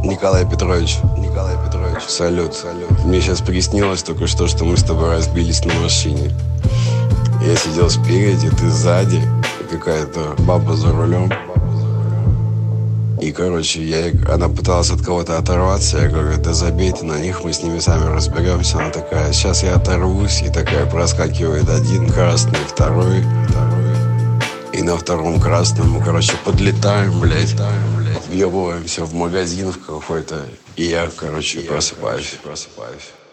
Николай Петрович, салют. Мне сейчас приснилось только что мы с тобой разбились на машине. Я сидел спереди, ты сзади, и какая-то баба за рулем. И, короче, она пыталась от кого-то оторваться. Я говорю, да забейте на них, мы с ними сами разберемся. Она такая, сейчас я оторвусь. И такая проскакивает один красный, второй. И на втором красном мы, короче, подлетаем, блядь. Въебываемся в магазин в какой-то. И я, короче, просыпаюсь.